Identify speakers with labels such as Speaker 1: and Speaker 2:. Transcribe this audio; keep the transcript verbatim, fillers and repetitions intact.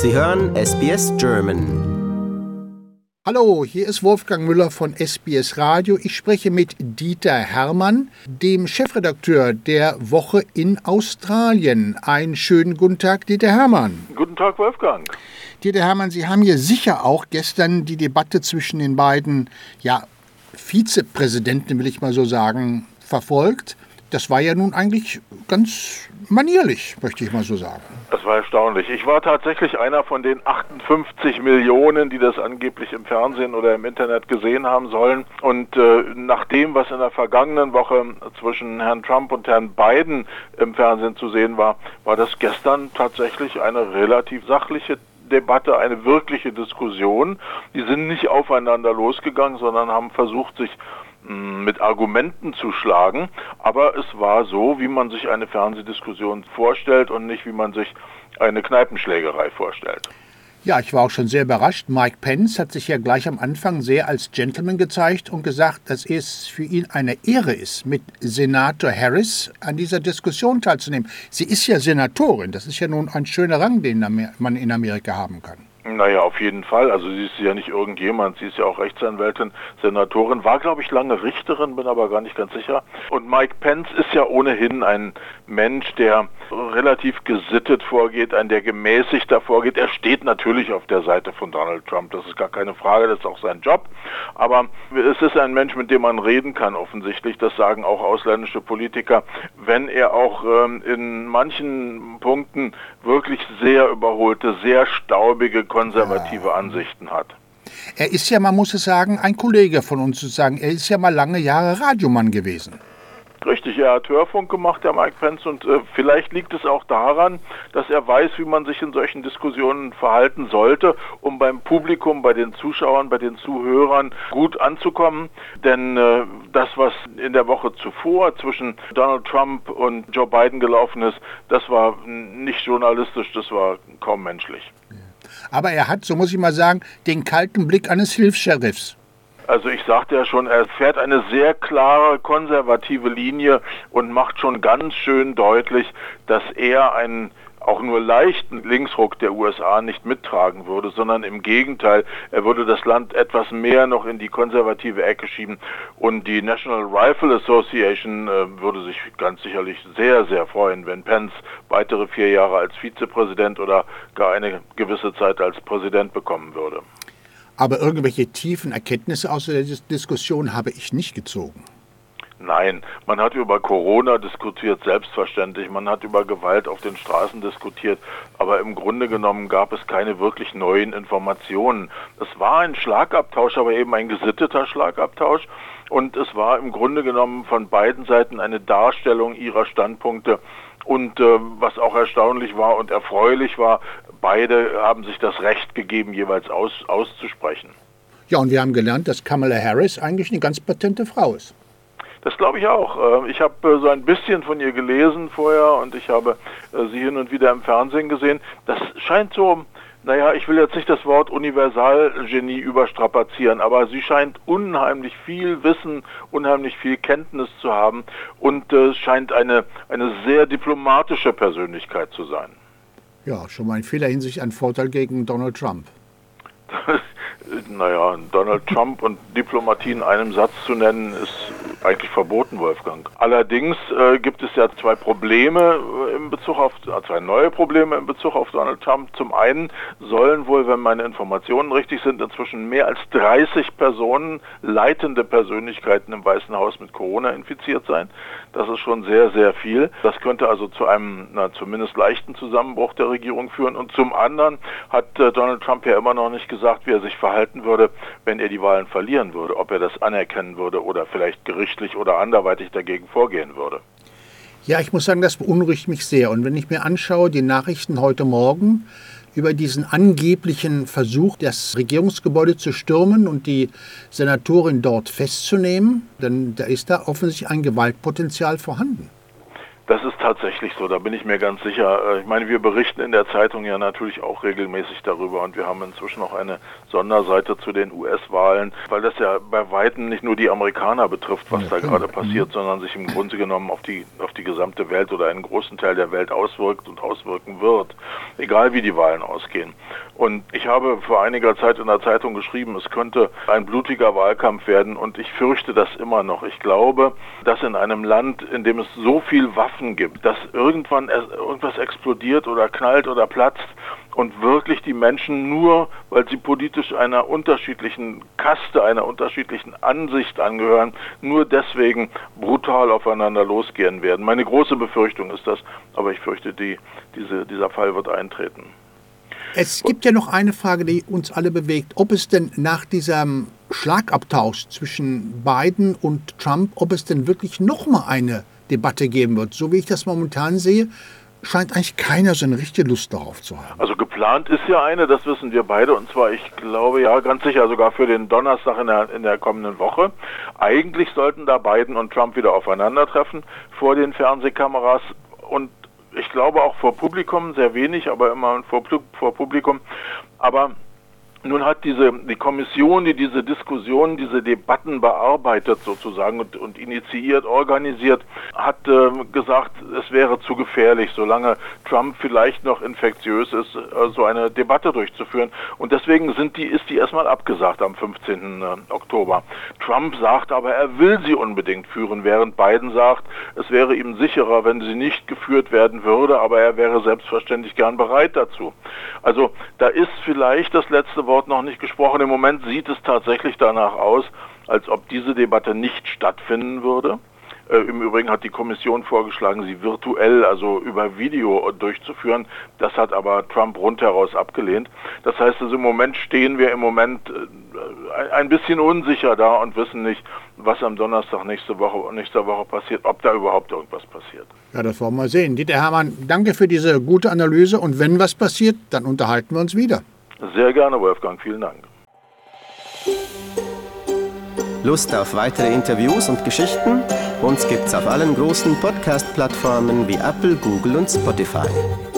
Speaker 1: Sie hören S B S German.
Speaker 2: Hallo, hier ist Wolfgang Müller von S B S Radio. Ich spreche mit Dieter Hermann, dem Chefredakteur der Woche in Australien. Einen schönen guten Tag, Dieter Hermann.
Speaker 3: Guten Tag, Wolfgang.
Speaker 2: Dieter Hermann, Sie haben hier sicher auch gestern die Debatte zwischen den beiden ja, Vizepräsidenten, will ich mal so sagen, verfolgt. Das war ja nun eigentlich ganz manierlich, möchte ich mal so sagen.
Speaker 3: Das war erstaunlich. Ich war tatsächlich einer von den achtundfünfzig Millionen, die das angeblich im Fernsehen oder im Internet gesehen haben sollen. Und äh, nach dem, was in der vergangenen Woche zwischen Herrn Trump und Herrn Biden im Fernsehen zu sehen war, war das gestern tatsächlich eine relativ sachliche Debatte, eine wirkliche Diskussion. Die sind nicht aufeinander losgegangen, sondern haben versucht, sich mit Argumenten zu schlagen, aber es war so, wie man sich eine Fernsehdiskussion vorstellt und nicht, wie man sich eine Kneipenschlägerei vorstellt.
Speaker 2: Ja, ich war auch schon sehr überrascht. Mike Pence hat sich ja gleich am Anfang sehr als Gentleman gezeigt und gesagt, dass es für ihn eine Ehre ist, mit Senator Harris an dieser Diskussion teilzunehmen. Sie ist ja Senatorin, das ist ja nun ein schöner Rang, den man in Amerika haben kann.
Speaker 3: Naja, auf jeden Fall. Also sie ist ja nicht irgendjemand, sie ist ja auch Rechtsanwältin, Senatorin, war, glaube ich, lange Richterin, bin aber gar nicht ganz sicher. Und Mike Pence ist ja ohnehin ein Mensch, der relativ gesittet vorgeht, ein der gemäßigter vorgeht. Er steht natürlich auf der Seite von Donald Trump, das ist gar keine Frage, das ist auch sein Job. Aber es ist ein Mensch, mit dem man reden kann, offensichtlich, das sagen auch ausländische Politiker, wenn er auch ähm, in manchen Punkten wirklich sehr überholte, sehr staubige, konservative ja. Ansichten hat.
Speaker 2: Er ist ja, man muss es sagen, ein Kollege von uns sozusagen. Er ist ja mal lange Jahre Radiomann gewesen.
Speaker 3: Richtig, er hat Hörfunk gemacht, der Mike Pence, und äh, vielleicht liegt es auch daran, dass er weiß, wie man sich in solchen Diskussionen verhalten sollte, um beim Publikum, bei den Zuschauern, bei den Zuhörern gut anzukommen. Denn äh, das, was in der Woche zuvor zwischen Donald Trump und Joe Biden gelaufen ist, das war nicht journalistisch, das war kaum menschlich.
Speaker 2: Aber er hat, so muss ich mal sagen, den kalten Blick eines Hilfs-Sheriffs.
Speaker 3: Also ich sagte ja schon, er fährt eine sehr klare, konservative Linie und macht schon ganz schön deutlich, dass er einen auch nur leichten Linksruck der U S A nicht mittragen würde, sondern im Gegenteil, er würde das Land etwas mehr noch in die konservative Ecke schieben und die National Rifle Association äh, würde sich ganz sicherlich sehr, sehr freuen, wenn Pence weitere vier Jahre als Vizepräsident oder gar eine gewisse Zeit als Präsident bekommen würde.
Speaker 2: Aber irgendwelche tiefen Erkenntnisse aus der Diskussion habe ich nicht gezogen.
Speaker 3: Nein, man hat über Corona diskutiert, selbstverständlich, man hat über Gewalt auf den Straßen diskutiert, aber im Grunde genommen gab es keine wirklich neuen Informationen. Es war ein Schlagabtausch, aber eben ein gesitteter Schlagabtausch und es war im Grunde genommen von beiden Seiten eine Darstellung ihrer Standpunkte. Und äh, was auch erstaunlich war und erfreulich war, beide haben sich das Recht gegeben, jeweils aus, auszusprechen.
Speaker 2: Ja, und wir haben gelernt, dass Kamala Harris eigentlich eine ganz patente Frau ist.
Speaker 3: Das glaube ich auch. Ich habe so ein bisschen von ihr gelesen vorher und ich habe sie hin und wieder im Fernsehen gesehen. Das scheint so, naja, ich will jetzt nicht das Wort Universalgenie überstrapazieren, aber sie scheint unheimlich viel Wissen, unheimlich viel Kenntnis zu haben und es scheint eine, eine sehr diplomatische Persönlichkeit zu sein.
Speaker 2: Ja, schon mal in vieler Hinsicht ein Vorteil gegen Donald Trump.
Speaker 3: Naja, Donald Trump und Diplomatie in einem Satz zu nennen, ist eigentlich verboten, Wolfgang. Allerdings äh, gibt es ja zwei Probleme in Bezug auf, zwei neue Probleme in Bezug auf Donald Trump. Zum einen sollen wohl, wenn meine Informationen richtig sind, inzwischen mehr als dreißig Personen, leitende Persönlichkeiten im Weißen Haus mit Corona infiziert sein. Das ist schon sehr, sehr viel. Das könnte also zu einem na, zumindest leichten Zusammenbruch der Regierung führen. Und zum anderen hat äh, Donald Trump ja immer noch nicht gesagt, wie er sich verhalten würde, wenn er die Wahlen verlieren würde, ob er das anerkennen würde oder vielleicht gerichtlich oder anderweitig dagegen vorgehen würde.
Speaker 2: Ja, ich muss sagen, das beunruhigt mich sehr. Und wenn ich mir anschaue, die Nachrichten heute Morgen über diesen angeblichen Versuch, das Regierungsgebäude zu stürmen und die Senatorin dort festzunehmen, dann da ist da offensichtlich ein Gewaltpotenzial vorhanden.
Speaker 3: Das ist tatsächlich so, da bin ich mir ganz sicher. Ich meine, wir berichten in der Zeitung ja natürlich auch regelmäßig darüber und wir haben inzwischen auch eine Sonderseite zu den U S-Wahlen, weil das ja bei Weitem nicht nur die Amerikaner betrifft, was ja, da gerade passiert, sondern sich im Grunde genommen auf die, auf die gesamte Welt oder einen großen Teil der Welt auswirkt und auswirken wird, egal wie die Wahlen ausgehen. Und ich habe vor einiger Zeit in der Zeitung geschrieben, es könnte ein blutiger Wahlkampf werden und ich fürchte das immer noch. Ich glaube, dass in einem Land, in dem es so viel Waffen gibt, dass irgendwann irgendwas explodiert oder knallt oder platzt und wirklich die Menschen nur, weil sie politisch einer unterschiedlichen Kaste, einer unterschiedlichen Ansicht angehören, nur deswegen brutal aufeinander losgehen werden. Meine große Befürchtung ist das, aber ich fürchte, die, diese, dieser Fall wird eintreten.
Speaker 2: Es gibt ja noch eine Frage, die uns alle bewegt, ob es denn nach diesem Schlagabtausch zwischen Biden und Trump, ob es denn wirklich nochmal eine Debatte geben wird. So wie ich das momentan sehe, scheint eigentlich keiner so eine richtige Lust darauf zu haben.
Speaker 3: Also geplant ist ja eine, das wissen wir beide, und zwar, ich glaube, ja, ganz sicher sogar für den Donnerstag in der, in der kommenden Woche. Eigentlich sollten da Biden und Trump wieder aufeinandertreffen vor den Fernsehkameras und ich glaube auch vor Publikum, sehr wenig, aber immer vor, vor Publikum. Aber nun hat diese die Kommission, die diese Diskussionen, diese Debatten bearbeitet sozusagen und, und initiiert, organisiert, hat äh, gesagt, es wäre zu gefährlich, solange Trump vielleicht noch infektiös ist, äh, so eine Debatte durchzuführen. Und deswegen sind die, ist die erstmal abgesagt am fünfzehnten Oktober. Trump sagt aber, er will sie unbedingt führen, während Biden sagt, es wäre ihm sicherer, wenn sie nicht geführt werden würde, aber er wäre selbstverständlich gern bereit dazu. Also da ist vielleicht das letzte Wort noch nicht gesprochen. Im Moment sieht es tatsächlich danach aus, als ob diese Debatte nicht stattfinden würde. Äh, Im Übrigen hat die Kommission vorgeschlagen, sie virtuell, also über Video durchzuführen. Das hat aber Trump rundheraus abgelehnt. Das heißt, also im Moment stehen wir im Moment äh, ein bisschen unsicher da und wissen nicht, was am Donnerstag nächste Woche, nächste Woche passiert, ob da überhaupt irgendwas passiert.
Speaker 2: Ja, das wollen wir sehen. Dieter Hermann, danke für diese gute Analyse und wenn was passiert, dann unterhalten wir uns wieder.
Speaker 3: Sehr gerne, Wolfgang. Vielen Dank.
Speaker 1: Lust auf weitere Interviews und Geschichten? Uns gibt's auf allen großen Podcast-Plattformen wie Apple, Google und Spotify.